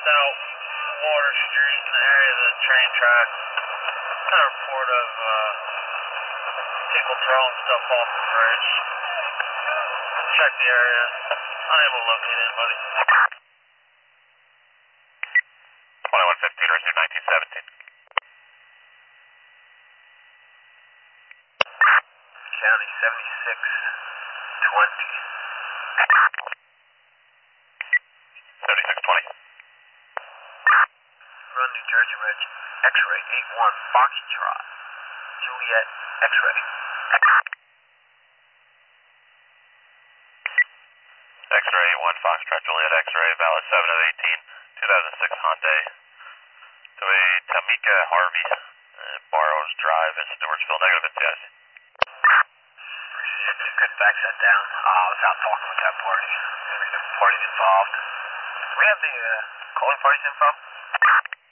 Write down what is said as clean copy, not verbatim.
South Water Street in the area of the train track. Got a report of people throwing stuff off the bridge. Check the area. Unable to locate anybody. 2115, resume 1917. County 7620. 7620. Run New Jersey Reg. X-ray 81 Foxtrot. Juliet X-ray. X-ray 81 Foxtrot, Juliet X-ray, valid 7 of 18, 2006 Hyundai. To a Tamika Harvey, Barrows Drive in Stewartsville, negative NCIC. Appreciate it. You could fax that down. I was out talking with that party. Maybe the party's involved. Do we have the calling party's info?